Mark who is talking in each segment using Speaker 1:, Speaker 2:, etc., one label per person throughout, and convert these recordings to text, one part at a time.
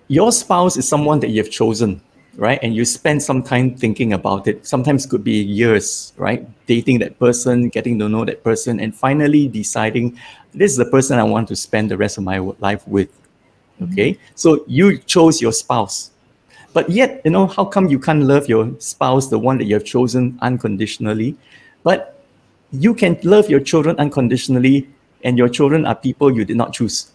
Speaker 1: your spouse is someone that you've chosen, right? And you spend some time thinking about it. Sometimes could be years, right? Dating that person, getting to know that person, and finally deciding this is the person I want to spend the rest of my life with. Okay, so you chose your spouse, but yet, how come you can't love your spouse, the one that you have chosen, unconditionally, but you can love your children unconditionally, and your children are people you did not choose?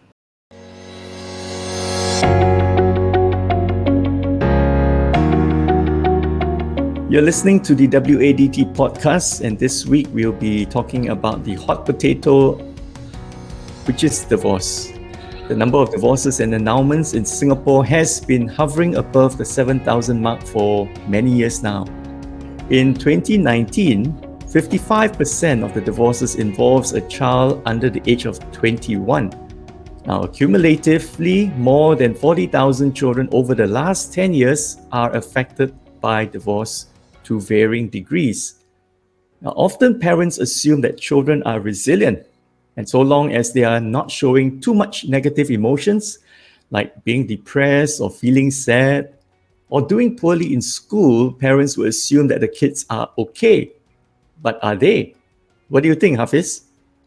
Speaker 1: You're listening to the WADT podcast, and this week we'll be talking about the hot potato, which is divorce. The number of divorces and annulments in Singapore has been hovering above the 7,000 mark for many years now. In 2019, 55% of the divorces involves a child under the age of 21. Now, cumulatively, more than 40,000 children over the last 10 years are affected by divorce to varying degrees. Now, often parents assume that children are resilient, and so long as they are not showing too much negative emotions, like being depressed or feeling sad, or doing poorly in school, parents will assume that the kids are okay. But are they? What do you think, Hafiz?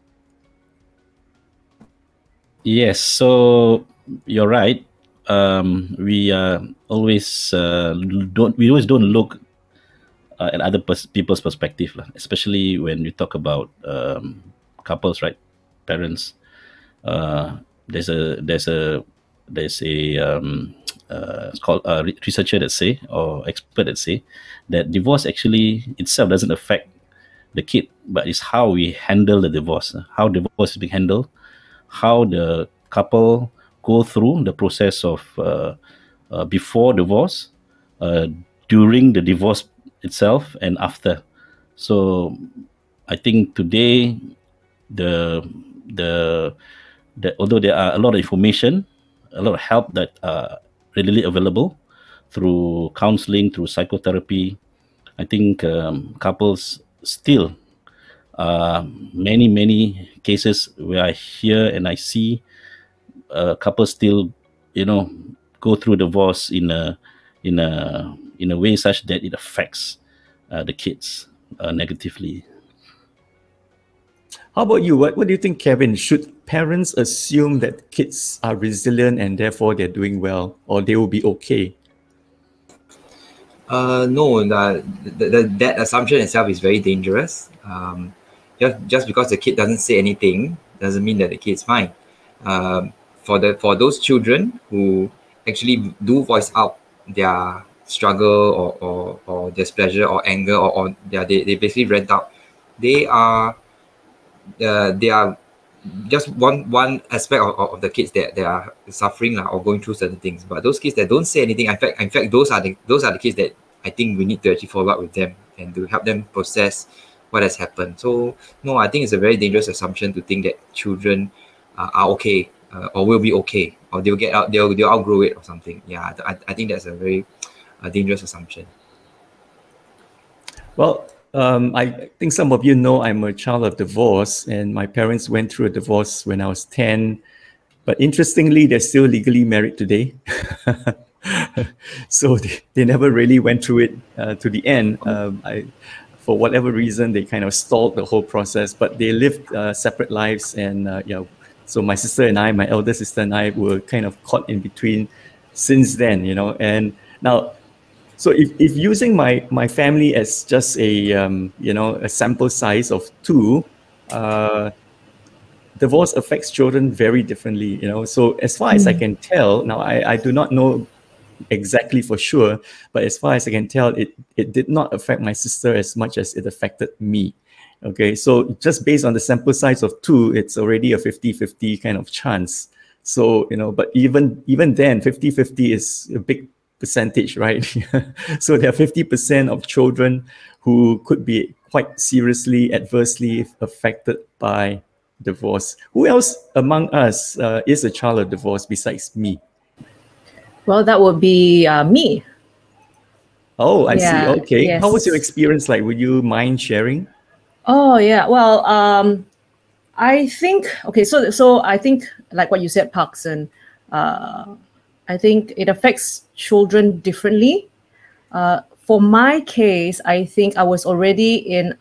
Speaker 2: Yes, so you're right. We always don't look at other people's perspective, especially when we talk about couples, right? Parents. There's a it's called a researcher that say, or expert that say, that divorce actually itself doesn't affect the kid, but it's how we handle the divorce, how divorce is being handled, how the couple go through the process of before divorce, during the divorce itself, and after. So I think today, the although there are a lot of information, a lot of help that are readily available through counseling, through psychotherapy, I think couples still, many cases where I hear and I see couples still, go through divorce in a way such that it affects the kids negatively.
Speaker 1: How about you? What do you think, Kevin? Should parents assume that kids are resilient and therefore they're doing well, or they will be okay?
Speaker 3: No, that assumption itself is very dangerous. Just because the kid doesn't say anything doesn't mean that the kid's fine. For those children who actually do voice out their struggle or displeasure or anger or they basically rent out, they are just one aspect of the kids that they are suffering or going through certain things. But those kids that don't say anything, in fact, those are the kids that I think we need to actually follow up with them and to help them process what has happened. So no, I think it's a very dangerous assumption to think that children are okay or will be okay, or they'll get out, they'll outgrow it or something. Yeah, I think that's a very dangerous assumption.
Speaker 1: Well, I think some of you know I'm a child of divorce, and my parents went through a divorce when I was 10. But interestingly, they're still legally married today. So they never really went through it to the end. For whatever reason, they kind of stalled the whole process, but they lived separate lives. And so my sister and I, my elder sister and I, were kind of caught in between since then, and now, so if using my family as just a a sample size of 2, divorce affects children very differently. So as far as I can tell, now I do not know exactly for sure, but as far as I can tell, it did not affect my sister as much as it affected me. Okay, so just based on the sample size of 2, it's already a 50-50 kind of chance. So but even then, 50-50 is a big percentage, right? So there are 50% of children who could be quite seriously, adversely affected by divorce. Who else among us is a child of divorce besides me?
Speaker 4: Well, that would be me.
Speaker 1: Oh, I see. Okay.
Speaker 4: Yes.
Speaker 1: How was your experience like? Would you mind sharing?
Speaker 4: Oh, yeah. Well, I think, okay, so I think like what you said, Parkson, I I think it affects children differently. For my case, I think I was already in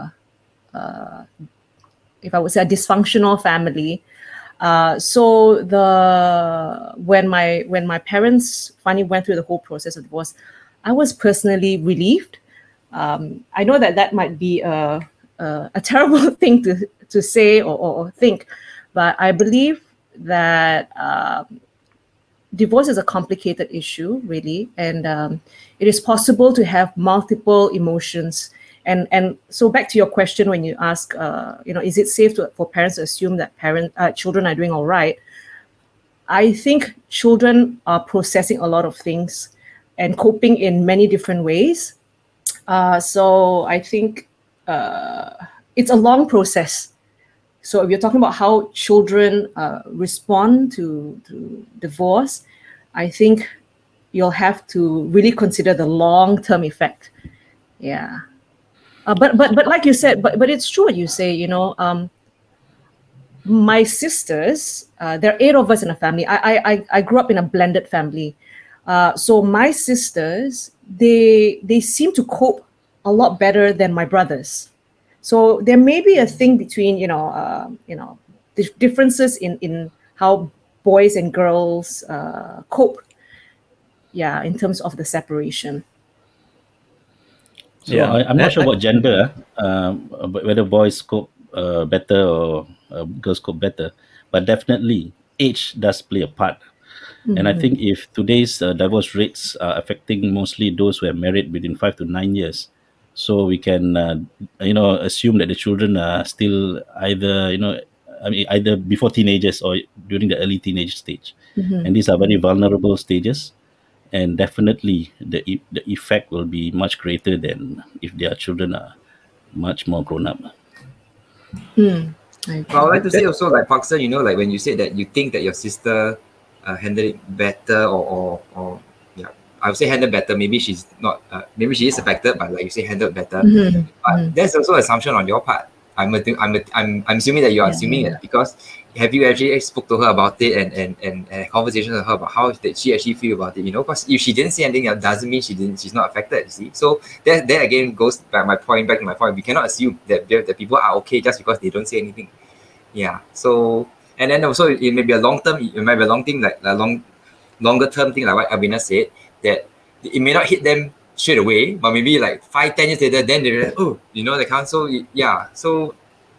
Speaker 4: if I would say, a dysfunctional family. So when my parents finally went through the whole process of divorce, I was personally relieved. I know that might be a terrible thing to say or think, but I believe that divorce is a complicated issue, really, and it is possible to have multiple emotions. And so back to your question when you ask, is it safe for parents to assume that children are doing all right? I think children are processing a lot of things and coping in many different ways. So I think it's a long process. So if you're talking about how children respond to divorce, I think you'll have to really consider the long-term effect. Yeah. But like you said, but it's true what you say. My sisters, there are 8 of us in a family. I grew up in a blended family. So my sisters, they seem to cope a lot better than my brothers. So there may be a thing between the differences in how boys and girls cope. Yeah, in terms of the separation.
Speaker 2: So I'm not sure about gender, whether boys cope better or girls cope better, but definitely age does play a part. And I think if today's divorce rates are affecting mostly those who are married within 5 to 9 years, so we can assume that the children are still either before teenagers or during the early teenage stage, and these are very vulnerable stages. And definitely the effect will be much greater than if their children are much more grown up.
Speaker 3: I would like to say also, like Parkson, like when you said that you think that your sister handled it better, or I would say handled better. Maybe she's not. Maybe she is affected, but like you say, handled better. But there's also an assumption on your part. I'm assuming that you are assuming it, because have you actually spoke to her about it and a conversation with her about how did she actually feel about it? Because if she didn't say anything, that doesn't mean she's not affected. You see, so that again goes back to my point. We cannot assume that people are okay just because they don't say anything. Yeah. So, and then also it may be a long term. It might be a long thing, like a longer term thing, like what Alvina said, that it may not hit them straight away, but maybe like 5-10 years later, then they're like, oh, the council, yeah. So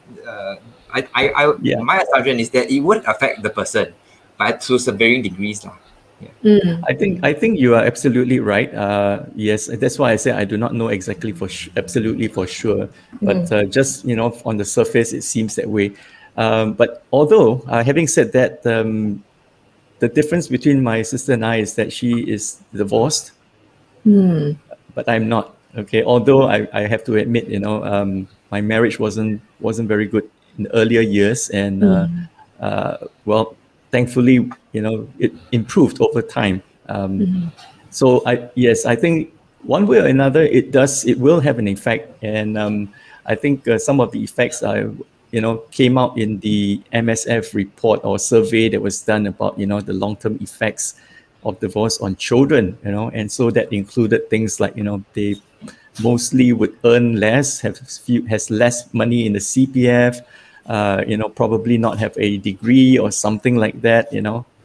Speaker 3: my assumption is that it would affect the person, but to some varying degrees.
Speaker 1: Yeah. I think you are absolutely right. Yes, that's why I say I do not know exactly absolutely for sure, but just on the surface it seems that way. But although having said that, the difference between my sister and I is that she is divorced, but I'm not. Okay, although I have to admit, my marriage wasn't very good in the earlier years, and well, thankfully, it improved over time. So I think one way or another, it will have an effect, and I think some of the effects are, came out in the MSF report or survey that was done about, the long-term effects of divorce on children, and so that included things like, they mostly would earn less, has less money in the CPF, probably not have a degree or something like that,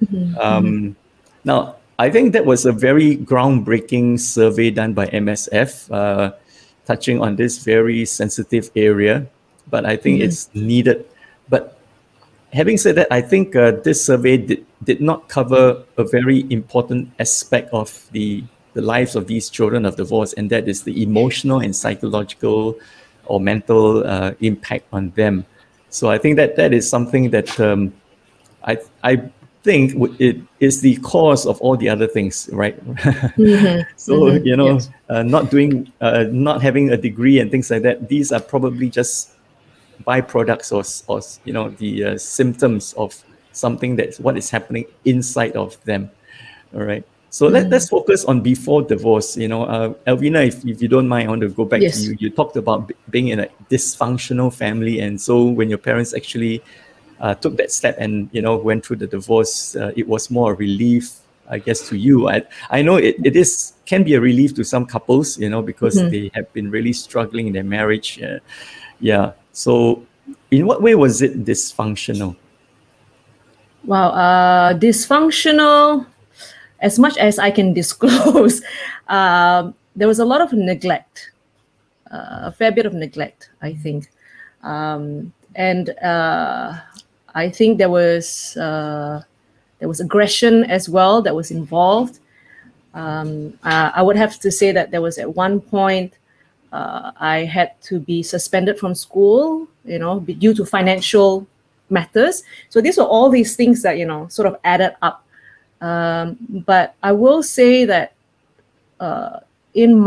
Speaker 1: Now, I think that was a very groundbreaking survey done by MSF, touching on this very sensitive area, but I think it's needed. But having said that, I think this survey did not cover a very important aspect of the lives of these children of divorce, and that is the emotional and psychological or mental impact on them. So I think that is something that I think it is the cause of all the other things, right? So yes. Not having a degree and things like that, these are probably just byproducts or the symptoms of something that's what is happening inside of them. All right. So let's focus on before divorce. Alvina, if you don't mind, I want to go back to you. You talked about being in a dysfunctional family, and so when your parents actually took that step and went through the divorce, it was more a relief I guess, to you. I know it can be a relief to some couples, because they have been really struggling in their marriage. Yeah. So in what way was it dysfunctional?
Speaker 4: Wow, dysfunctional, as much as I can disclose, there was a lot of neglect, a fair bit of neglect, I think. And I think there was aggression as well that was involved. I would have to say that there was at one point I had to be suspended from school, due to financial matters. So these were all these things that sort of added up. But I will say that in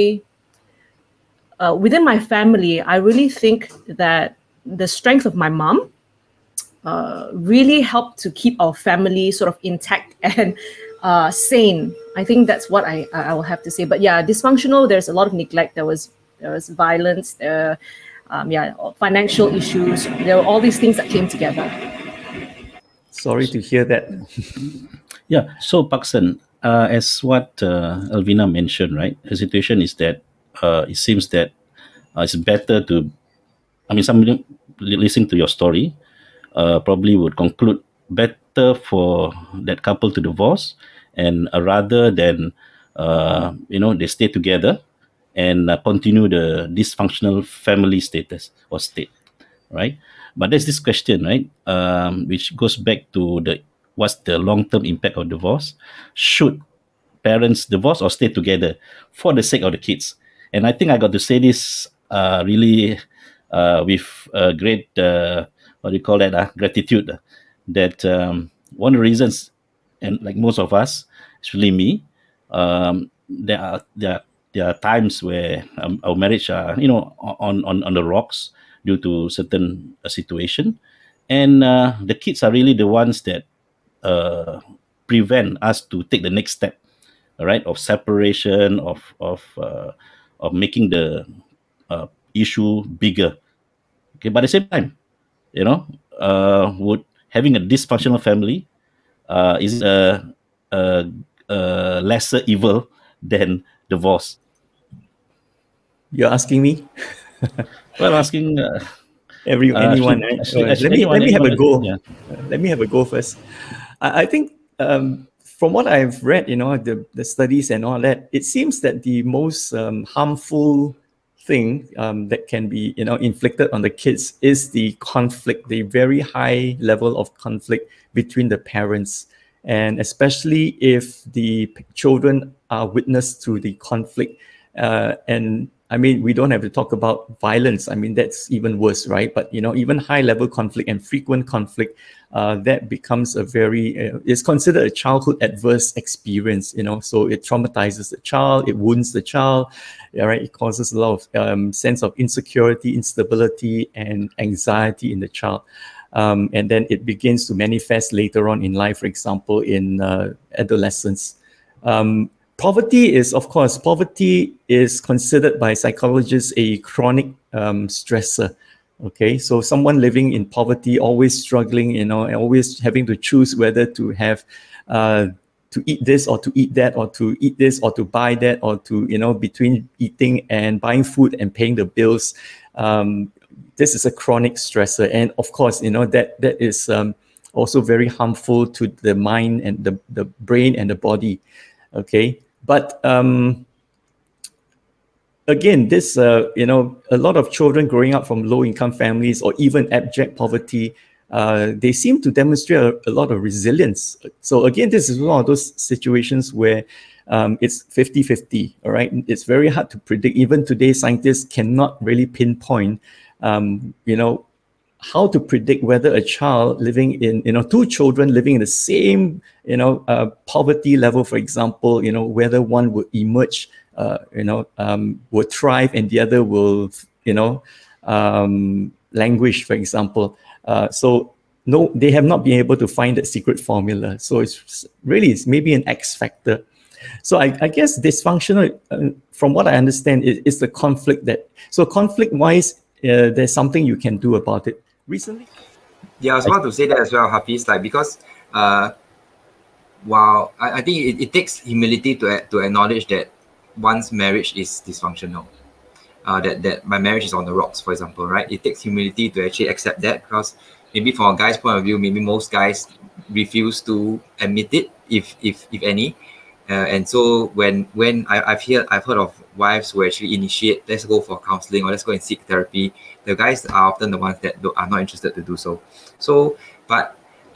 Speaker 4: within my family, I really think that the strength of my mom really helped to keep our family sort of intact and sane. I think that's what I will have to say. But yeah, dysfunctional, there's a lot of neglect. There was violence, financial issues. There were all these things that came together.
Speaker 1: Sorry to hear that.
Speaker 2: Yeah, so Paksan, as what Elvina mentioned, right? The situation is that it seems that it's better to, somebody listening to your story probably would conclude better for that couple to divorce, and rather than they stay together and continue the dysfunctional family status or state, right? But there's this question, right, which goes back to what's the long-term impact of divorce? Should parents divorce or stay together for the sake of the kids? And I think I got to say this really with great gratitude, that one of the reasons, and like most of us, especially me, there are times where our marriage are on the rocks due to certain situation, and the kids are really the ones that prevent us to take the next step, right, of separation, of making the issue bigger. Okay, but at the same time, would having a dysfunctional family is a lesser evil than divorce?
Speaker 1: You're asking me?
Speaker 2: Well, asking
Speaker 1: anyone. Right? Let me have a go. Yeah. Let me have a go first. I think from what I've read, the studies and all that, it seems that the most harmful thing that can be inflicted on the kids is the conflict, the very high level of conflict between the parents, and especially if the children are witness to the conflict. And we don't have to talk about violence. That's even worse, right? But even high level conflict and frequent conflict, that becomes a very it's considered a childhood adverse experience. So it traumatizes the child, it wounds the child, right? It causes a lot of sense of insecurity, instability, and anxiety in the child. And then it begins to manifest later on in life, for example, in adolescence. Poverty is considered by psychologists a chronic stressor. Okay, so someone living in poverty, always struggling, and always having to choose whether to have to eat this or to eat that, or to eat this or to buy that, or to between eating and buying food and paying the bills. This is a chronic stressor, and of course, that is also very harmful to the mind and the brain and the body. Okay, but again, this a lot of children growing up from low-income families or even abject poverty, they seem to demonstrate a lot of resilience. So again, this is one of those situations where it's 50-50. All right, it's very hard to predict. Even today, scientists cannot really pinpoint, how to predict whether a child living in, two children living in the same, poverty level, for example, whether one would emerge, would thrive and the other will, languish, for example. So no, they have not been able to find that secret formula. So it's maybe an X factor. So I guess dysfunctional, from what I understand, is the conflict so conflict-wise, there's something you can do about it. Recently?
Speaker 3: Yeah, I was about to say that as well, Hafiz, because while I think it takes humility to acknowledge that one's marriage is dysfunctional, that my marriage is on the rocks, for example, right? It takes humility to actually accept that, because maybe from a guy's point of view, maybe most guys refuse to admit it, if any. And so when I've heard of wives who actually initiate, let's go for counseling or let's go and seek therapy, the guys are often the ones that are not interested to do so. But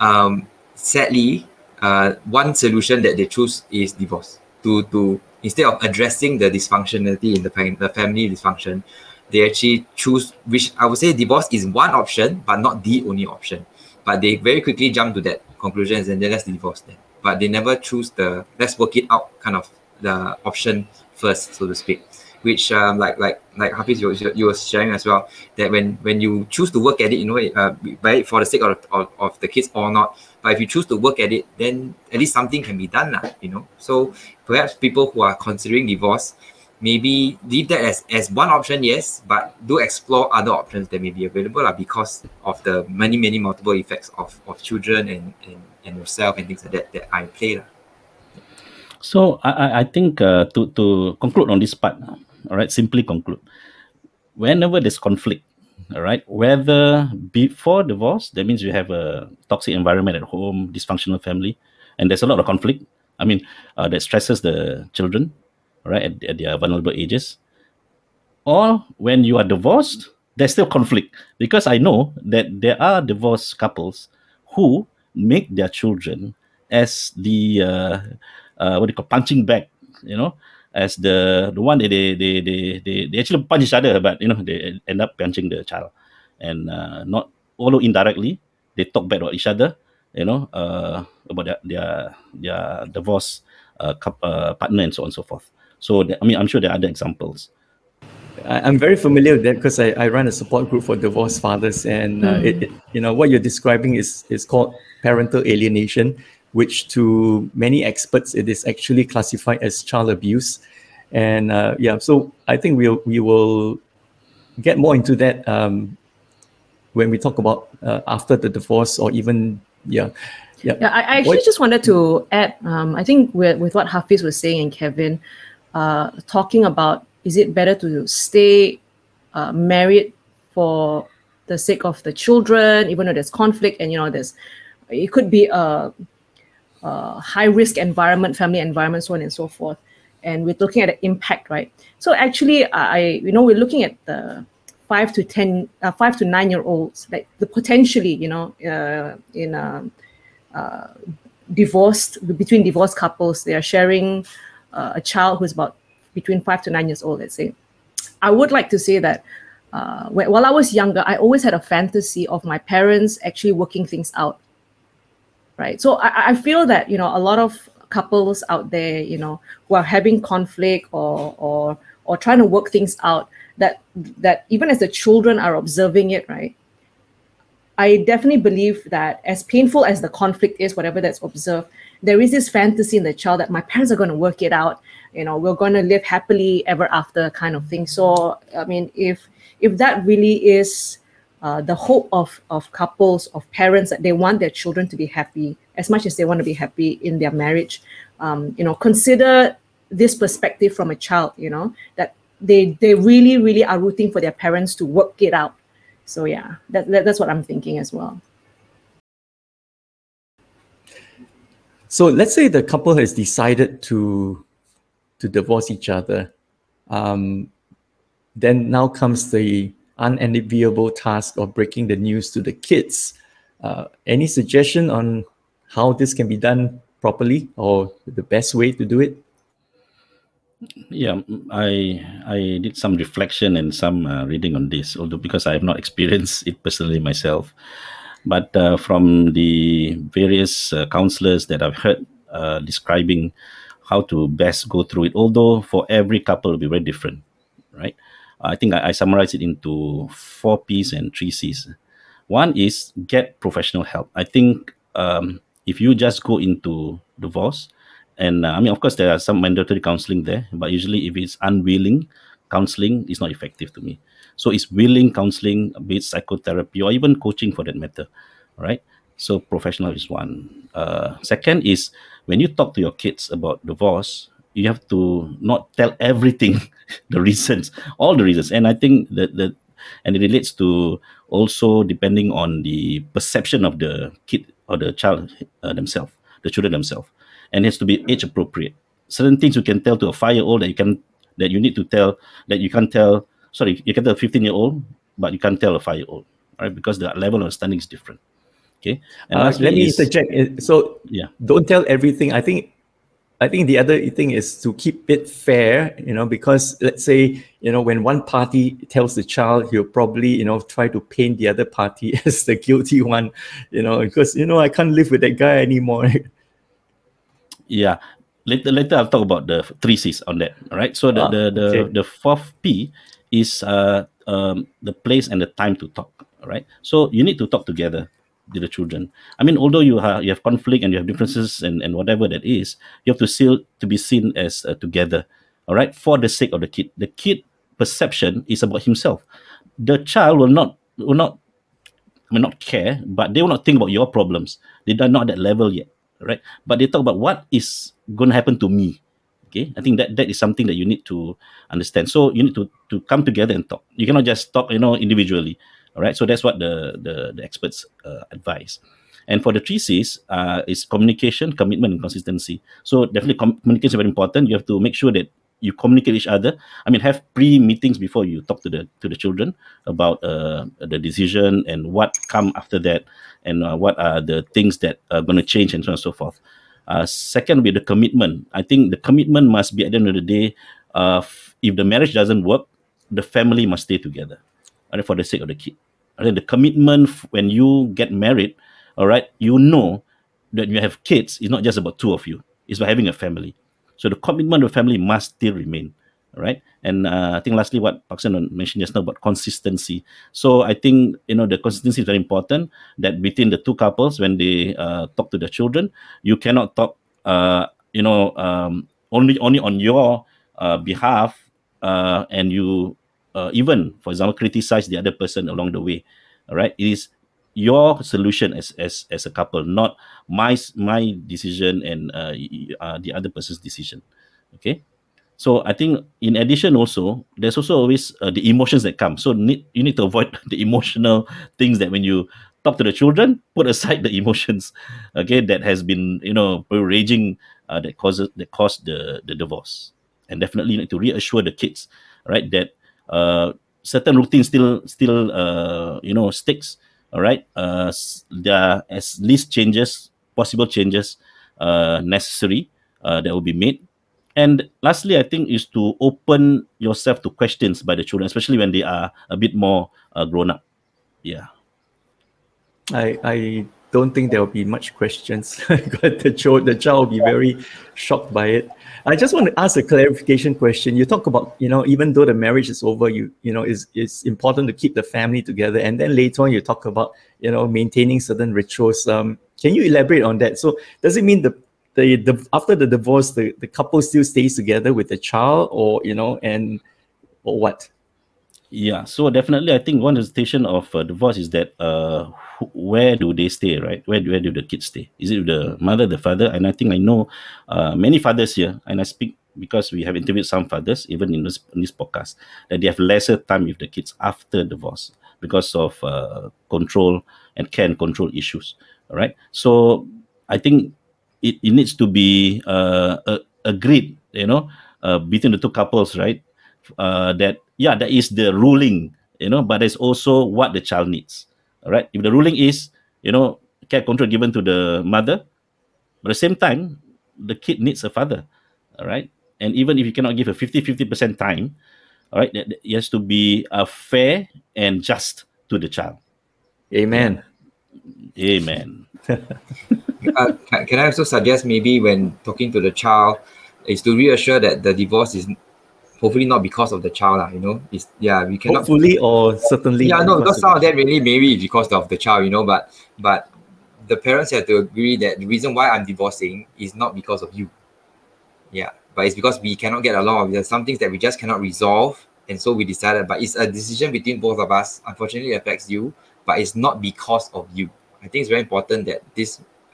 Speaker 3: sadly, one solution that they choose is divorce. To instead of addressing the dysfunctionality in the family dysfunction, they actually choose, which I would say divorce is one option, but not the only option. But they very quickly jump to that conclusion and then let's divorce them. But they never choose the let's work it out kind of the option first, so to speak. Which like Hafiz, you were sharing as well, that when you choose to work at it, by for the sake of the kids or not, but if you choose to work at it, then at least something can be done, So perhaps people who are considering divorce, maybe leave that as one option, yes, but do explore other options that may be available because of the many multiple effects of children and yourself and things like that I play.
Speaker 2: So I think to conclude on this part, all right, simply conclude. Whenever there's conflict, all right, whether before divorce, that means you have a toxic environment at home, dysfunctional family, and there's a lot of conflict. I mean, that stresses the children, all right, at their vulnerable ages. Or when you are divorced, there's still conflict, because I know that there are divorced couples who make their children as the what do you call, punching bag, as the one that they actually punch each other, but they end up punching the child, and not, although indirectly they talk bad about each other, about their divorce partner and so on and so forth. So I'm sure there are other examples.
Speaker 1: I'm very familiar with that because I run a support group for divorced fathers, and what you're describing is called parental alienation, which to many experts it is actually classified as child abuse. And so I think we will get more into that when we talk about after the divorce, or even
Speaker 4: I actually just wanted to add, I think with what Hafiz was saying and Kevin, talking about, is it better to stay married for the sake of the children, even though there's conflict and it could be a high risk environment, family environment, so on and so forth. And we're looking at the impact, right? So actually, we're looking at the 5 to 9 year olds, like the potentially, between divorced couples, they are sharing a child who's about between 5 to 9 years old, let's say. I would like to say that while I was younger, I always had a fantasy of my parents actually working things out, right? So I feel that, a lot of couples out there, who are having conflict or trying to work things out, that even as the children are observing it, right? I definitely believe that as painful as the conflict is, whatever that's observed, there is this fantasy in the child that my parents are going to work it out. We're going to live happily ever after kind of thing. So, I mean, if that really is the hope of couples, of parents, that they want their children to be happy as much as they want to be happy in their marriage, consider this perspective from a child, that they really, really are rooting for their parents to work it out. So yeah, that's what I'm thinking as well.
Speaker 1: So let's say the couple has decided to divorce each other. Then now comes the unenviable task of breaking the news to the kids. Any suggestion on how this can be done properly, or the best way to do it?
Speaker 2: Yeah, I did some reflection and some reading on this, although because I have not experienced it personally myself. But from the various counselors that I've heard describing how to best go through it, although for every couple it will be very different, right? I think I summarize it into 4 P's and 3 C's. One is get professional help. I think if you just go into divorce, and of course, there are some mandatory counseling there, but usually if it's unwilling counseling, it's not effective to me. So it's willing counseling, be it psychotherapy or even coaching for that matter, right? So professional is one. Second is when you talk to your kids about divorce, you have to not tell everything, the reasons, all the reasons. And I think and it relates to also depending on the perception of the kid or the child themselves, the children themselves, and it has to be age appropriate. Certain things you can tell to a 5-year-old that you need to tell that you can't tell. Sorry, you can tell a 15-year-old, but you can't tell a 5-year-old, right? Because the level of understanding is different. Okay, and
Speaker 1: Let me interject. So
Speaker 2: yeah,
Speaker 1: don't tell everything. I think the other thing is to keep it fair, because let's say, when one party tells the child, he'll probably, try to paint the other party as the guilty one, because, I can't live with that guy anymore.
Speaker 2: yeah. Later I'll talk about the 3 C's on that. All right. So the fourth P is the place and the time to talk. All right. So you need to talk together with the children. I mean, although you have conflict and you have differences and whatever that is, you have to still to be seen as together. All right. For the sake of the kid. The kid perception is about himself. The child will not care, but they will not think about your problems. They are not at that level yet, right? But they talk about what is going to happen to me. Okay, I think that is something that you need to understand. So you need to come together and talk. You cannot just talk, individually. All right. So that's what the experts advise. And for the 3 C's, is communication, commitment, and consistency. So definitely communication is very important. You have to make sure that you communicate with each other. I mean, have pre-meetings before you talk to the children about the decision and what come after that, and what are the things that are going to change, and so on and so forth. Second, be the commitment. I think the commitment must be, at the end of the day, if the marriage doesn't work, the family must stay together, right, for the sake of the kid. And then the commitment when you get married, all right, that you have kids. It's not just about 2 of you. It's about having a family. So the commitment of family must still remain, all right? And I think lastly, what Pak Sen mentioned just now about consistency. So I think, the consistency is very important, that between the 2 couples, when they talk to the children, you cannot talk, only on your behalf, and you even, for example, criticize the other person along the way, all right? It is your solution as a couple, not my decision and the other person's decision. Okay, so I think in addition also, there's also always the emotions that come. So you need to avoid the emotional things, that when you talk to the children, put aside the emotions, okay, that has been raging, that caused the divorce. And definitely you need to reassure the kids, right, that certain routines still sticks. All right, there are as least possible changes necessary that will be made. And lastly, I think, is to open yourself to questions by the children, especially when they are a bit more grown up. Yeah.
Speaker 1: I don't think there will be much questions. The child will be very shocked by it. I just want to ask a clarification question. You talk about, even though the marriage is over, it's important to keep the family together. And then later on, you talk about, maintaining certain rituals. Can you elaborate on that? So does it mean the after the divorce, the couple still stays together with the child, or or what?
Speaker 2: Yeah, so definitely, I think one hesitation of divorce is that where do they stay, right? Where do the kids stay? Is it with the mother, the father? And I think I know many fathers here, and I speak because we have interviewed some fathers, even in this podcast, that they have lesser time with the kids after divorce because of control and care and control issues. All right, so I think it needs to be agreed, between the 2 couples, right? That is the ruling, but there's also what the child needs. All right, if the ruling is, care control given to the mother, but at the same time, the kid needs a father. All right, and even if you cannot give a 50% time, all right, it has to be fair and just to the child.
Speaker 1: Amen.
Speaker 2: Yeah. Amen.
Speaker 3: Can I also suggest, maybe when talking to the child, is to reassure that the divorce is hopefully not because of the child, we cannot,
Speaker 1: hopefully, or certainly,
Speaker 3: because some of that really maybe because of the child, but the parents have to agree that the reason why I'm divorcing is not because of you, but it's because we cannot get along. There's some things that we just cannot resolve, and so we decided, but it's a decision between both of us. Unfortunately, it affects you, but it's not because of you. I think it's very important that this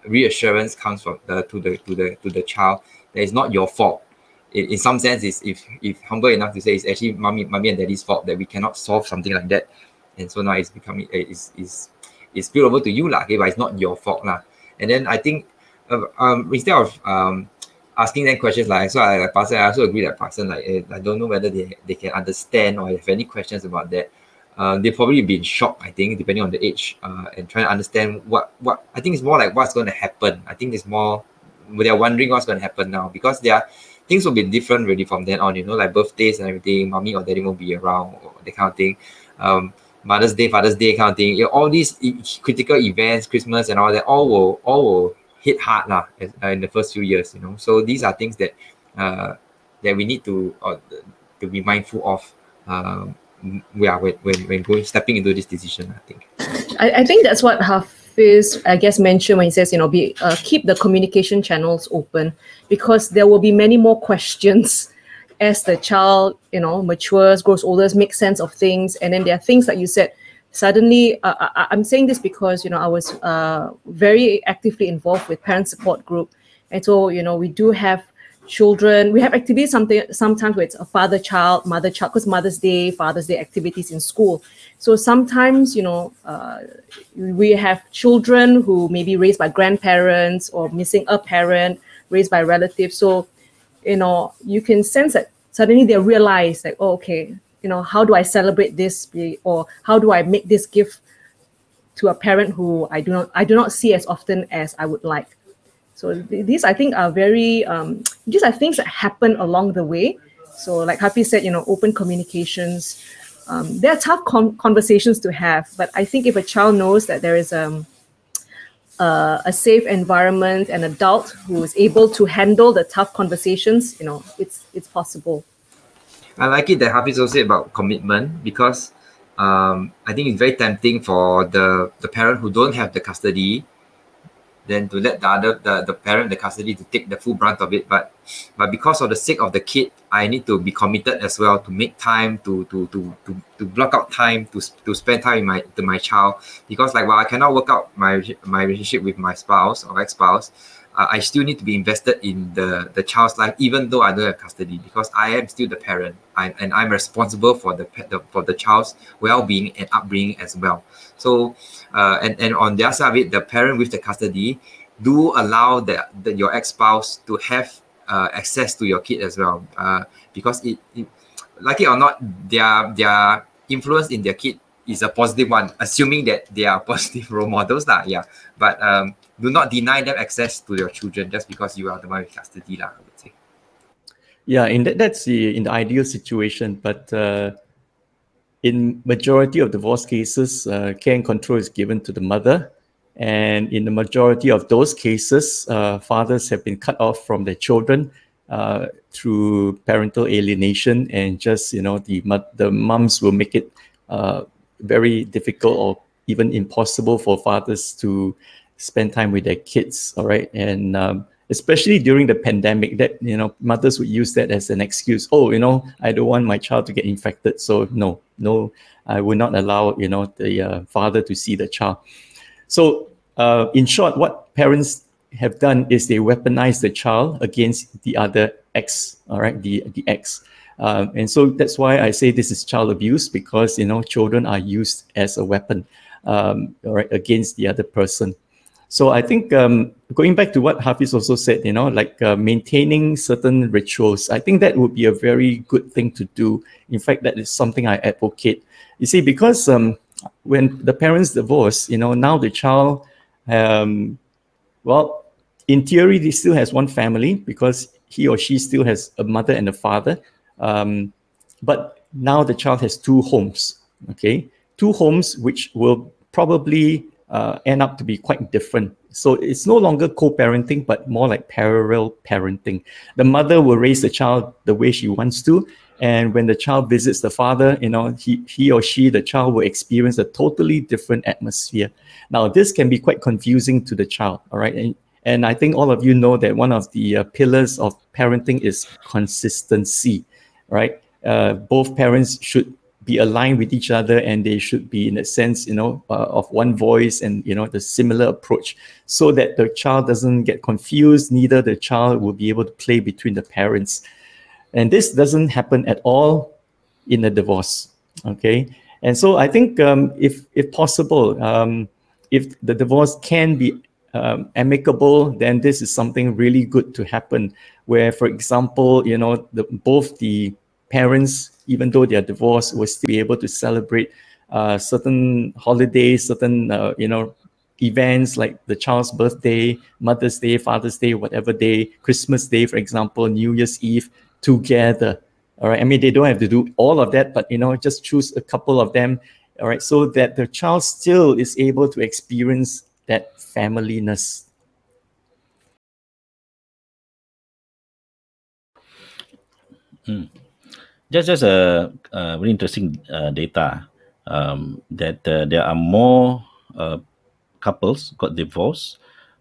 Speaker 3: reassurance comes from to the child that it's not your fault. In some sense, is if humble enough to say it's actually mommy and daddy's fault that we cannot solve something like that, and so now it's becoming is spilled over to you lah. Okay, but it's not your fault lah. And then I think instead of asking them questions like Parson, I also agree that Parson I don't know whether they can understand or have any questions about that. They'll probably be in shock, I think, depending on the age, and trying to understand what I think it's more like what's going to happen. I think it's more they're wondering what's going to happen now, because things will be different really from then on, like birthdays and everything, mommy or daddy won't be around, or that kind of thing. Mother's Day, Father's Day kind of thing. All these critical events, Christmas and all that, all will hit hard lah in the first few years, So these are things that that we need to be mindful of. When stepping into this decision, I think.
Speaker 4: I think that's what Hafiz, I guess, mentioned when he says, keep the communication channels open, because there will be many more questions as the child, matures, grows older, makes sense of things. And then there are things like you said, suddenly, I'm saying this because, I was very actively involved with parent support group. And so, we do have children, we have activities sometimes where it's a father-child, mother-child, because Mother's Day, Father's Day activities in school. So sometimes, we have children who may be raised by grandparents or missing a parent, raised by relatives. So, you can sense that suddenly they realize like, oh, okay, how do I celebrate this, or how do I make this gift to a parent who I do not see as often as I would like. So these, I think, are very, these are things that happen along the way. So like Hafiz said, open communications. They're tough conversations to have, but I think if a child knows that there is a safe environment, an adult who is able to handle the tough conversations, it's possible.
Speaker 3: I like it that Hafiz also said about commitment, because I think it's very tempting for the parent who don't have the custody then to let the parent, the custody, to take the full brunt of it. But because of the sake of the kid, I need to be committed as well, to make time, to block out time to spend time with my child. Because while I cannot work out my relationship with my spouse or ex-spouse, I still need to be invested in the child's life, even though I don't have custody, because I am still the parent, and I'm responsible for the child's well-being and upbringing as well. So, and on the other side of it, the parent with the custody do allow your ex-spouse to have access to your kid as well, because it like it or not, their influence in their kid is a positive one, assuming that they are positive role models lah. Yeah, but do not deny them access to your children just because you are the one with custody lah, I would say.
Speaker 1: Yeah, that's in the ideal situation, but in majority of divorce cases, care and control is given to the mother, and in the majority of those cases, fathers have been cut off from their children through parental alienation, and just the moms will make it very difficult or even impossible for fathers to spend time with their kids. All right, and especially during the pandemic, that mothers would use that as an excuse. Oh, I don't want my child to get infected, so no, I will not allow the father to see the child. So in short, what parents have done is they weaponize the child against the other ex. All right, the ex. And so that's why I say this is child abuse, because children are used as a weapon, all right, against the other person. So I think going back to what Hafiz also said, maintaining certain rituals, I think that would be a very good thing to do. In fact, that is something I advocate. You see, because when the parents divorce, now the child, well, in theory, he still has one family because he or she still has a mother and a father. But now the child has two homes, okay? Two homes which will probably end up to be quite different. So it's no longer co-parenting, but more like parallel parenting. The mother will raise the child the way she wants to. And when the child visits the father, he or she, the child will experience a totally different atmosphere. Now, this can be quite confusing to the child, all right? And I think all of you know that one of the pillars of parenting is consistency, right? Both parents should be aligned with each other, and they should be, in a sense, of one voice, and the similar approach, so that the child doesn't get confused, neither the child will be able to play between the parents. And this doesn't happen at all in a divorce. Okay, and so I think if possible, if the divorce can be amicable, then this is something really good to happen, where, for example, both the parents, even though they are divorced, will still be able to celebrate certain holidays, certain events, like the child's birthday, Mother's Day, Father's Day, whatever day, Christmas Day, for example, New Year's Eve, together. All right, I mean, they don't have to do all of that, but just choose a couple of them. All right, so that the child still is able to experience that familyness.
Speaker 2: Just a very interesting data that there are more couples got divorced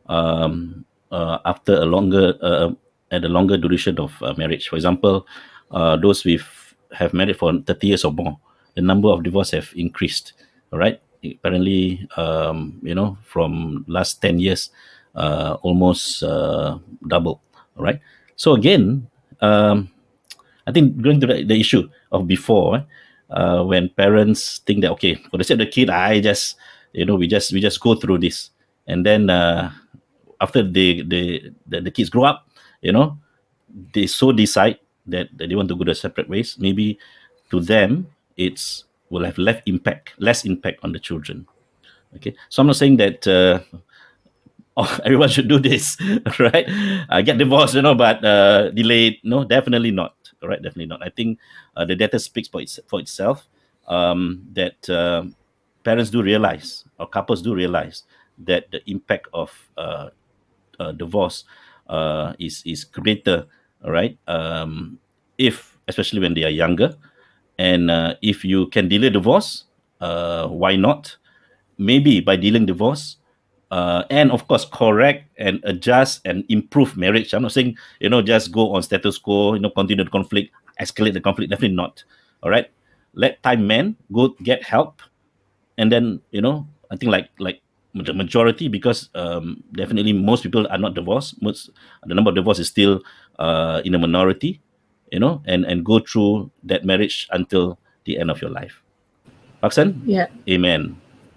Speaker 2: after a longer duration of marriage. For example, those have married for 30 years or more, the number of divorce have increased. All right, apparently, from last 10 years, almost double. All right, so again, I think going to the issue of before, when parents think that, okay, for the sake of the kid, I just, we just go through this, and then after the kids grow up, they so decide that they want to go their separate ways. Maybe to them, it's will have less impact on the children. Okay, so I'm not saying that everyone should do this, right? Get divorced, but delayed. No, definitely not. All right, definitely not. I think the data speaks for itself. That parents do realize, or couples do realize, that the impact of divorce is greater. All right, if especially when they are younger, and if you can delay divorce, why not? Maybe by delaying divorce, and of course correct and adjust and improve marriage. I'm not saying just go on status quo, continue the conflict, escalate the conflict. Definitely not. All right, let time men go get help, and then I think like the majority, because definitely most people are not divorced. The number of divorce is still in a minority, and go through that marriage until the end of your life. Paksan?
Speaker 4: Yeah.
Speaker 2: Amen.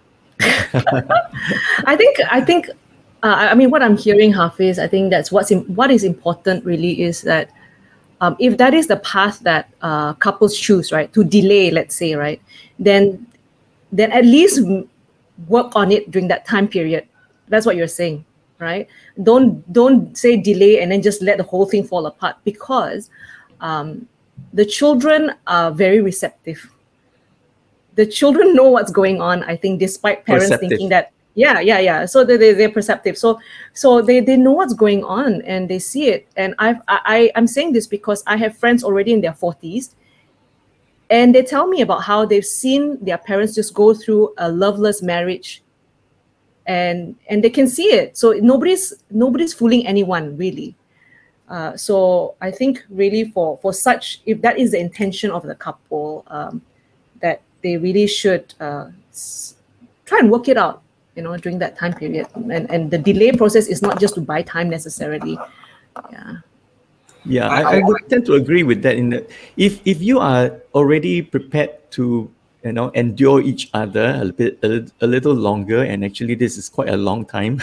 Speaker 4: I think what I'm hearing, Hafiz, I think that's what is important really is that if that is the path that couples choose, right, to delay, let's say, right, then at least work on it during that time period. That's what you're saying, right? Don't say delay and then just let the whole thing fall apart, because the children are very receptive. The children know what's going on, I think, despite parents thinking that, yeah. So they're perceptive. So they know what's going on, and they see it. And I'm saying this because I have friends already in their 40s, and they tell me about how they've seen their parents just go through a loveless marriage, and they can see it. So nobody's fooling anyone, really. So I think really for such, if that is the intention of the couple, that they really should try and work it out, during that time period. And the delay process is not just to buy time necessarily.
Speaker 1: Yeah, I would tend to agree with that. If you are already prepared to endure each other a little longer, and actually this is quite a long time.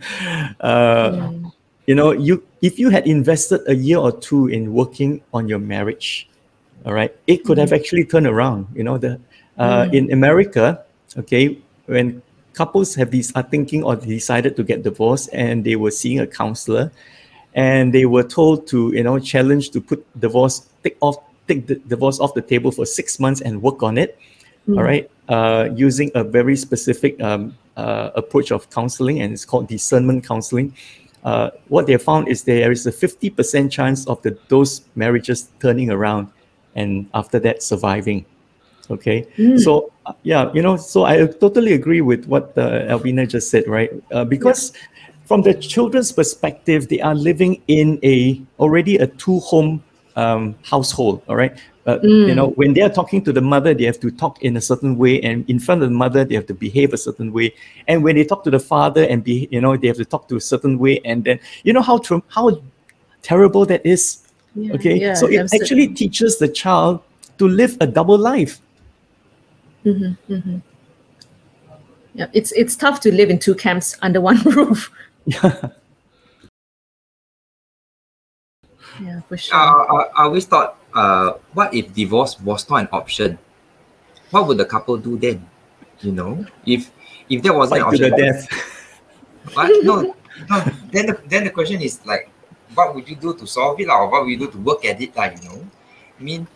Speaker 1: If you had invested a year or two in working on your marriage, all right, it could have actually turned around. In America, okay, when couples are thinking or decided to get divorced, and they were seeing a counselor, and they were told to challenge to take the divorce off the table for 6 months and work on it. All right, using a very specific approach of counseling, and it's called discernment counseling. What they found is there is a 50% chance of those marriages turning around, and after that surviving. Okay, so so I totally agree with what Alvina just said, right? Because from the children's perspective, they are living in already a two-home household. All right. You know, when they are talking to the mother, they have to talk in a certain way, and in front of the mother, they have to behave a certain way. And when they talk to the father, and they have to talk to a certain way. And then, you know how terrible that is. Okay,
Speaker 4: Yeah,
Speaker 1: so it actually teaches the child to live a double life.
Speaker 4: Yeah, it's tough to live in two camps under one roof.
Speaker 1: Yeah.
Speaker 4: Yeah, for sure.
Speaker 3: I always thought, what if divorce was not an option? What would the couple do then? You know, if that wasn't an
Speaker 1: Fight to
Speaker 3: option,
Speaker 1: the death.
Speaker 3: what? No. Then the question is like, what would you do to solve it, or what would you do to work at it, you know? I mean,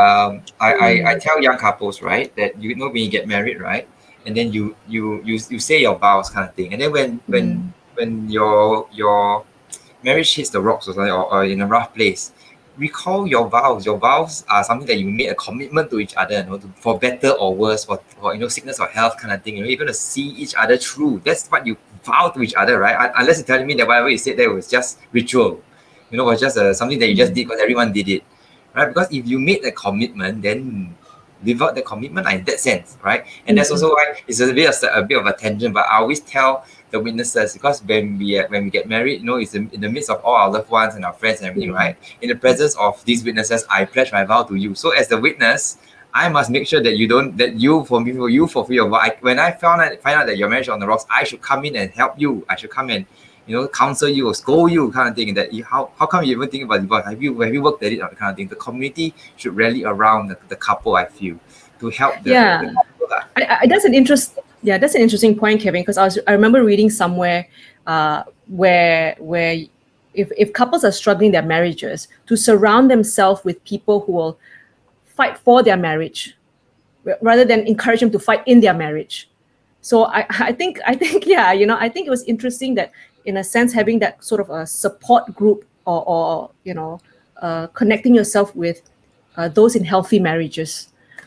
Speaker 3: I tell young couples, right, that you know, when you get married, right, and then you say your vows, kind of thing, and then when your marriage hits the rocks or something, or in a rough place, recall your vows. Your vows are something that you made a commitment to each other, you know, for better or worse, for you know, sickness or health, kind of thing. You know, you're going to see each other through. That's what you vow to each other, right? Unless you're telling me that whatever you said there was just ritual, you know, was just something that you just did because everyone did it, right? Because if you made a commitment, then live out the commitment in that sense, right? And that's also why it's a bit of a tangent, but I always tell the witnesses, because when we get married, you know, it's in the midst of all our loved ones and our friends and everything, right? In the presence of these witnesses, I pledge my vow to you. So as the witness, I must make sure that you fulfill your vow. When I find out that your marriage is on the rocks, I should come in and help you. I should come and, you know, counsel you or scold you, kind of thing. That how come you even think about divorce? Have you worked at it, kind of thing? The community should rally around the couple, I feel, to help the couple.
Speaker 4: That's an interesting point, Kevin, because I remember reading somewhere where if couples are struggling in their marriages, to surround themselves with people who will fight for their marriage rather than encourage them to fight in their marriage. So I think yeah, you know, I think it was interesting that, in a sense, having that sort of a support group or you know, connecting yourself with those in healthy marriages.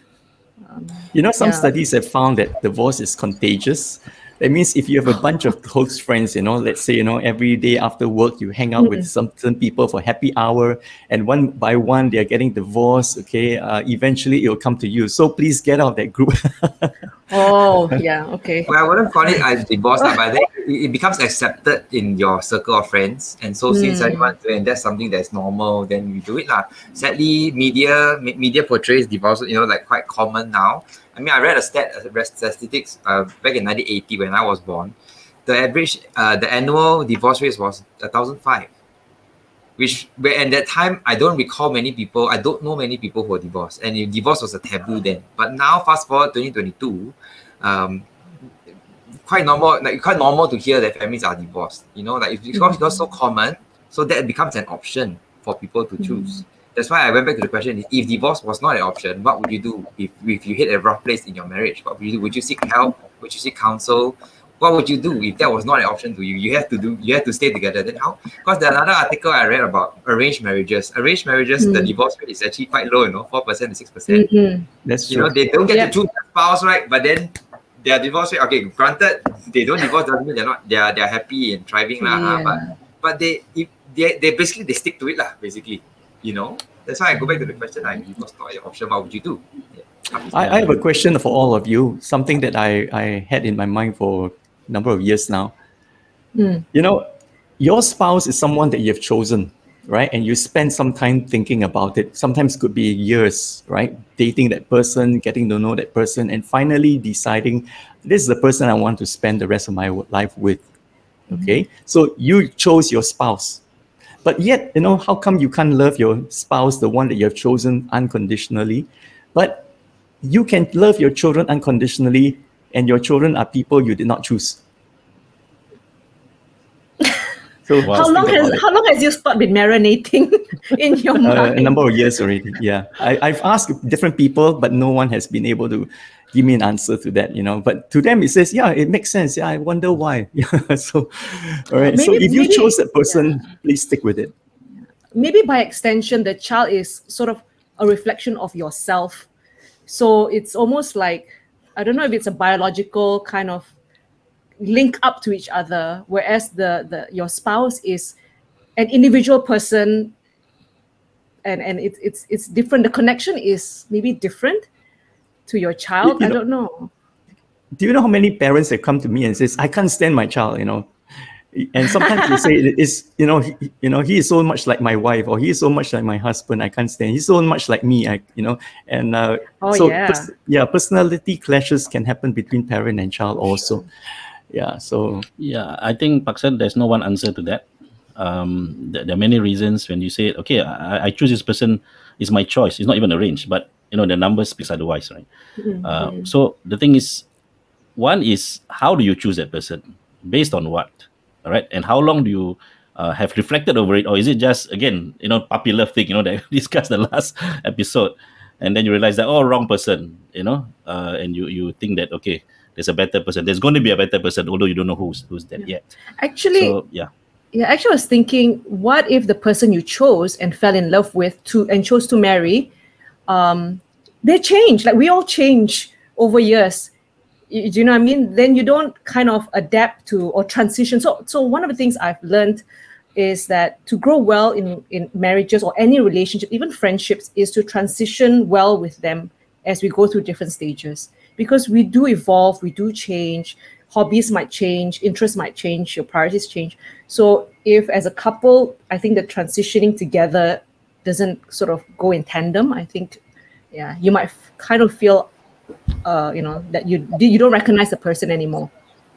Speaker 1: You know, some studies have found that divorce is contagious. That means if you have a bunch of close friends, you know, let's say, you know, every day after work, you hang out with some people for happy hour, and one by one, they're getting divorced, okay? Eventually, it will come to you. So please get out of that group.
Speaker 4: Oh, yeah, okay.
Speaker 3: Well, I wouldn't call it as divorce, but then it becomes accepted in your circle of friends. And so since everyone's doing, that's something that's normal, then you do it. Sadly, media portrays divorce, you know, like quite common now. I mean, I read statistics back in 1980 when I was born. The average, the annual divorce rate was 1,005. And that time, I don't recall many people. I don't know many people who were divorced, and divorce was a taboo then. But now, fast forward 2022, quite normal to hear that families are divorced. You know, like it's because so common, so that becomes an option for people to choose. That's why I went back to the question: if divorce was not an option, what would you do if you hit a rough place in your marriage? What would you do? Would you seek help? Would you seek counsel? What would you do if that was not an option to you? You have to stay together. Then how? Because there's another article I read about arranged marriages. Arranged marriages, the divorce rate is actually quite low, you know, 4% to 6%.
Speaker 1: That's true.
Speaker 3: You know, they don't get to choose their spouse, right? But then their divorce rate, okay, granted, they don't divorce doesn't mean they're happy and thriving, but they basically stick to it, basically. You know? That's why I go back to the question, if it was not an option, what would you do?
Speaker 1: I have a question for all of you, something that I had in my mind for a number of years now. You know, your spouse is someone that you've chosen, right? And you spend some time thinking about it. Sometimes could be years, right? Dating that person, getting to know that person, and finally deciding, this is the person I want to spend the rest of my life with. Okay? So you chose your spouse. But yet, you know, how come you can't love your spouse, the one that you have chosen, unconditionally? But you can love your children unconditionally, and your children are people you did not choose. So
Speaker 4: how long has your thought been marinating in your mind?
Speaker 1: A number of years already. Yeah, I've asked different people, but no one has been able to give me an answer to that. You know, but to them it says, yeah, it makes sense. Yeah, I wonder why. So, all right. So if you chose that person, please stick with it.
Speaker 4: Maybe by extension, the child is sort of a reflection of yourself. So it's almost like, I don't know if it's a biological kind of link up to each other, whereas your spouse is an individual person and it's different. The connection is maybe different to your child.
Speaker 1: You
Speaker 4: I
Speaker 1: know-
Speaker 4: don't know.
Speaker 1: Do you know how many parents have come to me and says, I can't stand my child, and sometimes they say it's, he is so much like my wife, or he is so much like my husband, I can't stand. He's so much like me, and personality clashes can happen between parent and child also. Yeah, so
Speaker 2: Yeah, I think, Paksan, there's no one answer to that. There are many reasons when you say, okay, I choose this person, it's my choice. It's not even arranged, but the numbers speaks otherwise, right? So the thing is, one is, how do you choose that person? Based on what? All right, and how long do you have reflected over it, or is it just, again, puppy love thing, that we discussed the last episode, and then you realize that, wrong person, and you think that, okay, there's a better person. There's going to be a better person, although you don't know who's that yet.
Speaker 4: Actually,
Speaker 2: So yeah.
Speaker 4: Yeah, actually, I was thinking, what if the person you chose and fell in love with and chose to marry, they change. Like we all change over years. Do you know what I mean? Then you don't kind of adapt to or transition. So one of the things I've learned is that to grow well in marriages or any relationship, even friendships, is to transition well with them as we go through different stages. Because we do evolve, we do change. Hobbies might change, interests might change, your priorities change. So if as a couple, I think that transitioning together doesn't sort of go in tandem, I think, you might kind of feel, that you don't recognize the person anymore.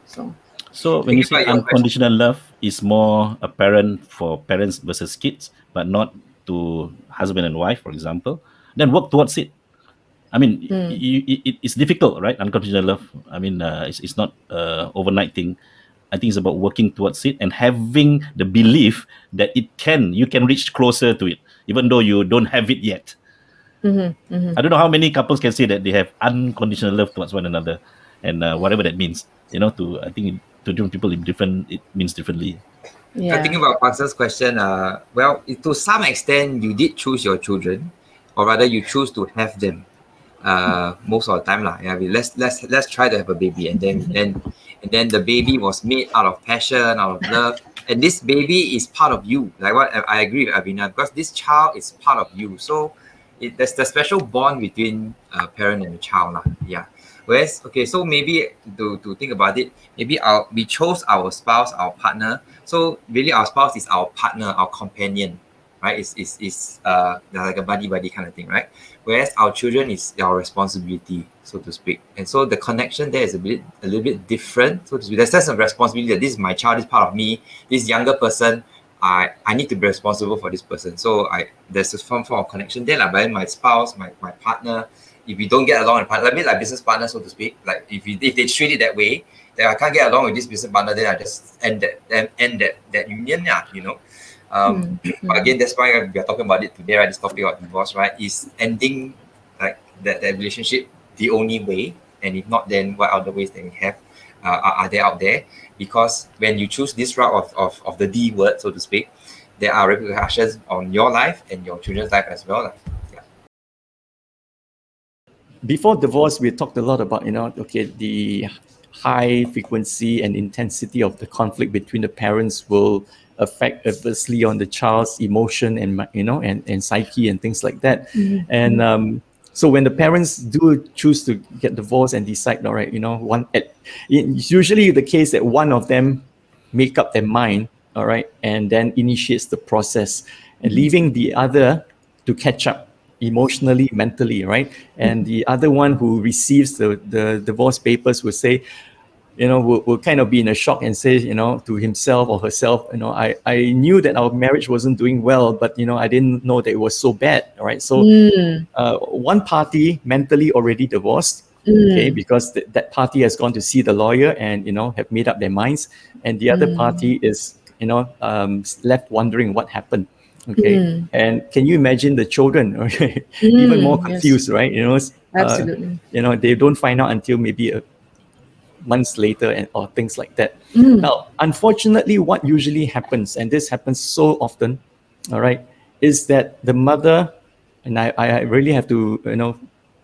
Speaker 2: So when you say unconditional love is more apparent for parents versus kids, but not to husband and wife, for example, then work towards it. I mean, it's difficult, right? Unconditional love. I mean, it's not overnight thing. I think it's about working towards it and having the belief that you can reach closer to it, even though you don't have it yet. I don't know how many couples can say that they have unconditional love towards one another, and whatever that means. I think to different people, it means differently.
Speaker 3: I'm thinking about Paksan's question. To some extent, you did choose your children, or rather, you choose to have them. Most of the time, let's try to have a baby, and then the baby was made out of passion, out of love, and this baby is part of you. Like what I agree with Avina, because this child is part of you. So there's the special bond between parent and the child, yeah. Whereas, okay, so maybe to think about it, maybe we chose our spouse, our partner. So really, our spouse is our partner, our companion, right? It's like a buddy kind of thing, right? Whereas our children is our responsibility, so to speak. And so the connection there is a little bit different, so to speak. There's sense of responsibility that this is my child, this is part of me, this younger person, I need to be responsible for this person. So there's some form of connection there. But then my spouse, my partner, if we don't get along, like business partner, so to speak, like if they treat it that way, then I can't get along with this business partner, then I just end that union, But again, that's why we are talking about it today, right? This topic of divorce, right? Is ending like that relationship the only way? And if not, then what other ways that we have are there out there? Because when you choose this route of the D word, so to speak, there are repercussions on your life and your children's life as well.
Speaker 1: Before divorce, we talked a lot about, the high frequency and intensity of the conflict between the parents will affect adversely on the child's emotion and psyche and things like that. And so when the parents do choose to get divorced and decide, all right, it's usually the case that one of them make up their mind, all right, and then initiates the process, and leaving the other to catch up emotionally, mentally, right? And the other one who receives the divorce papers will say, will kind of be in a shock and say, to himself or herself, I knew that our marriage wasn't doing well, but, I didn't know that it was so bad. All right. So one party mentally already divorced, okay, because that party has gone to see the lawyer and, have made up their minds. And the other party is, left wondering what happened. Okay. And can you imagine the children, okay? Even more confused, right?
Speaker 4: Absolutely.
Speaker 1: They don't find out until maybe months later or things like that. Now, unfortunately, what usually happens, and this happens so often, all right, is that the mother, and I really have to,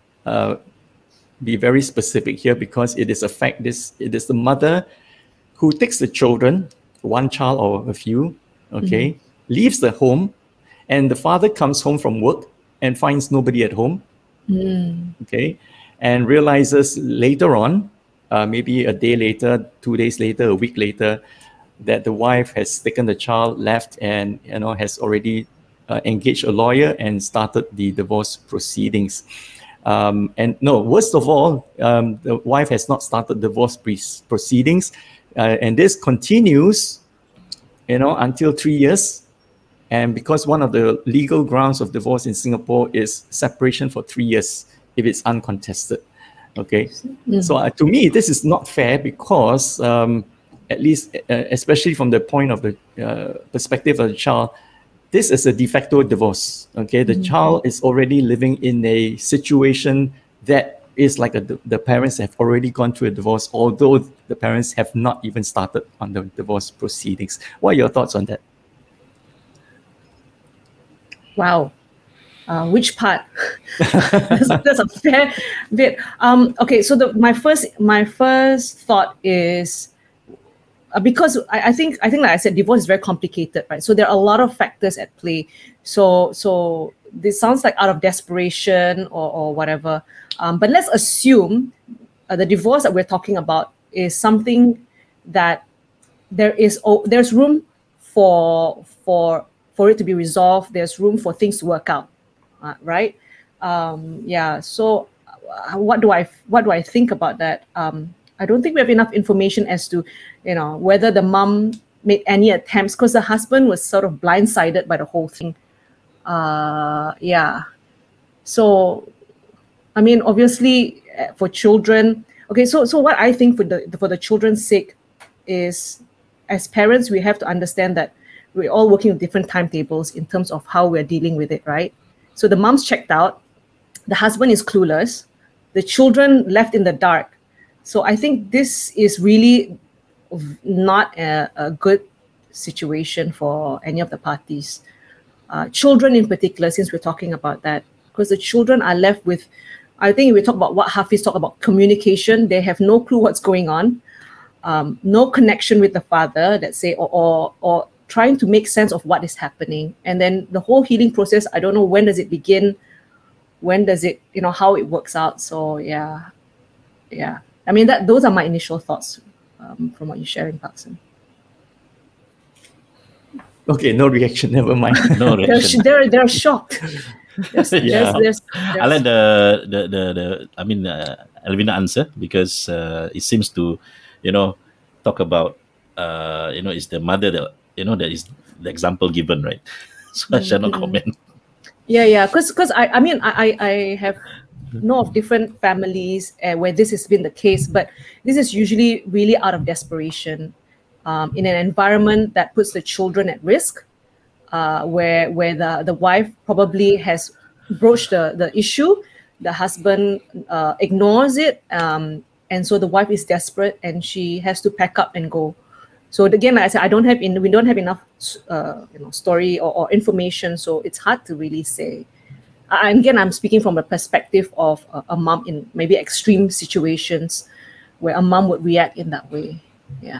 Speaker 1: be very specific here because it is a fact. It is the mother who takes the children, one child or a few, okay, leaves the home, and the father comes home from work and finds nobody at home, okay, and realizes later on, maybe a day later, 2 days later, a week later, that the wife has taken the child, left, and has already engaged a lawyer and started the divorce proceedings. And no, worst of all, the wife has not started divorce proceedings, and this continues, until 3 years. And because one of the legal grounds of divorce in Singapore is separation for 3 years if it's uncontested. Okay, so to me, this is not fair because, at least, especially from the point of the perspective of the child, this is a de facto divorce. Okay, the child is already living in a situation that is like the parents have already gone through a divorce, although the parents have not even started on the divorce proceedings. What are your thoughts on that?
Speaker 4: Wow. Which part? that's a fair bit. Okay, so my first thought is, because I think like I said, divorce is very complicated, right? So there are a lot of factors at play. So this sounds like out of desperation or whatever. But let's assume the divorce that we're talking about is something that there's room for it to be resolved. There's room for things to work out, right? So what do I think about that? I don't think we have enough information as to, whether the mom made any attempts, because the husband was sort of blindsided by the whole thing. So, I mean, obviously, for children. Okay, so what I think for the children's sake is, as parents, we have to understand that we're all working with different timetables in terms of how we're dealing with it, right? So the mom's checked out, the husband is clueless, the children left in the dark. So I think this is really not a good situation for any of the parties. Children in particular, since we're talking about that, because the children are left with, I think we talk about what Hafiz talked about, communication. They have no clue what's going on, no connection with the father, let's say, or trying to make sense of what is happening. And then the whole healing process, I don't know, when does it begin? When does it, how it works out? So yeah. I mean, those are my initial thoughts from what you're sharing, Parkson.
Speaker 2: Okay, no reaction. Never mind. No reaction.
Speaker 4: They're shocked. There's,
Speaker 2: I like the Alvina answer, because it seems to, talk about, it's the mother that, that is the example given, right? So I shall not comment.
Speaker 4: Yeah. Because I have know of different families where this has been the case, but this is usually really out of desperation, in an environment that puts the children at risk, where the wife probably has broached the issue, the husband ignores it, and so the wife is desperate and she has to pack up and go. So again, like I said, we don't have enough story or information, so it's hard to really say. And again, I'm speaking from a perspective of a mom in maybe extreme situations where a mom would react in that way. Yeah.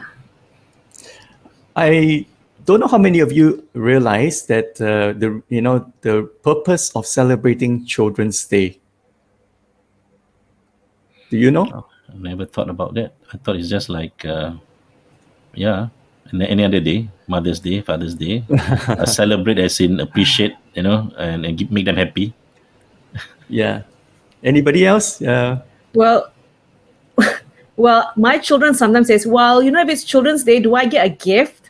Speaker 1: I don't know how many of you realize that the purpose of celebrating Children's Day. Do you know?
Speaker 2: Oh, I've never thought about that. I thought it's just like, and any other day, Mother's Day, Father's Day, celebrate as in appreciate, and make them happy.
Speaker 1: Yeah. Anybody else?
Speaker 4: Well, my children sometimes says, well, if it's Children's Day, do I get a gift?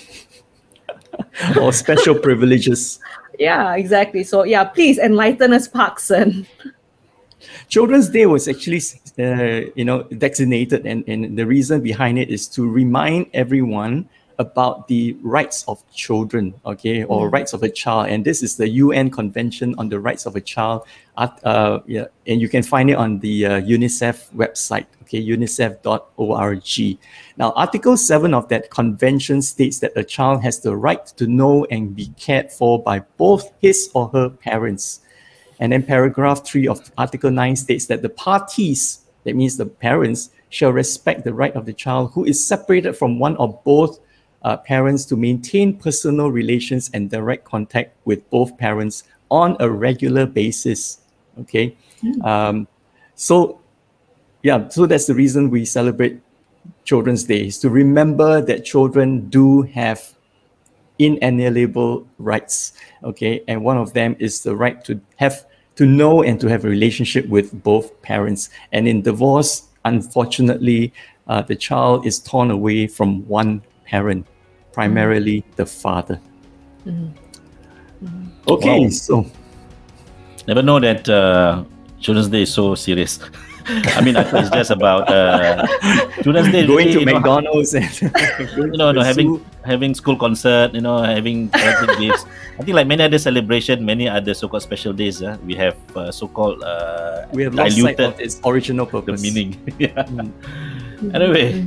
Speaker 1: Or special privileges?
Speaker 4: Yeah, exactly. So yeah, please enlighten us, Parkson.
Speaker 1: Children's Day was actually, designated, and the reason behind it is to remind everyone about the rights of children, okay, or rights of a child. And this is the UN Convention on the Rights of a Child. And you can find it on the UNICEF website, okay, unicef.org. Now, Article 7 of that convention states that a child has the right to know and be cared for by both his or her parents. And then paragraph 3 of Article 9 states that the parties, that means the parents, shall respect the right of the child who is separated from one or both parents to maintain personal relations and direct contact with both parents on a regular basis. Okay. So that's the reason we celebrate Children's Day, is to remember that children do have inalienable rights. Okay. And one of them is the right to know and to have a relationship with both parents. And in divorce, unfortunately, the child is torn away from one parent, primarily the father. Okay,
Speaker 2: Wow.
Speaker 1: so
Speaker 2: Never know that Children's Day is so serious. I mean, I thought it's just about Children's Day.
Speaker 1: going to
Speaker 2: really,
Speaker 1: McDonald's and going to the zoo.
Speaker 2: having school concert, having parenting gifts. I think like many other celebration, many other so-called special days, we have so-called
Speaker 1: We have lost sight
Speaker 2: diluted
Speaker 1: of its original
Speaker 2: the
Speaker 1: purpose.
Speaker 2: meaning. Yeah. Anyway,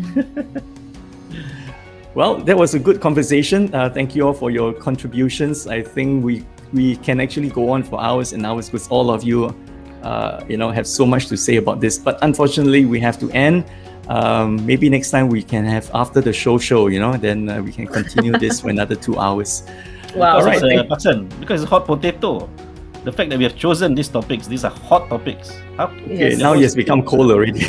Speaker 1: Well, that was a good conversation. Thank you all for your contributions. I think we can actually go on for hours and hours with all of you. Have so much to say about this, but unfortunately we have to end. Maybe next time we can have after the show, then we can continue this for another 2 hours.
Speaker 4: Wow.
Speaker 1: All right.
Speaker 2: because it's hot potato. The fact that we have chosen these topics, these are hot topics.
Speaker 1: Okay,
Speaker 4: Yes.
Speaker 1: now it has become cold already.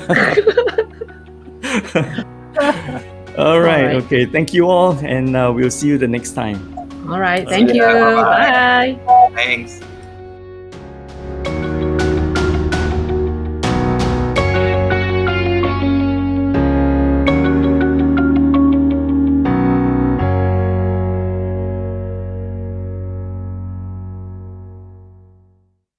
Speaker 1: All right.
Speaker 4: right.
Speaker 1: Okay. Thank you all, and we'll see you the next time.
Speaker 4: All right. Thank you.
Speaker 3: Bye-bye.
Speaker 4: Bye.
Speaker 3: Thanks.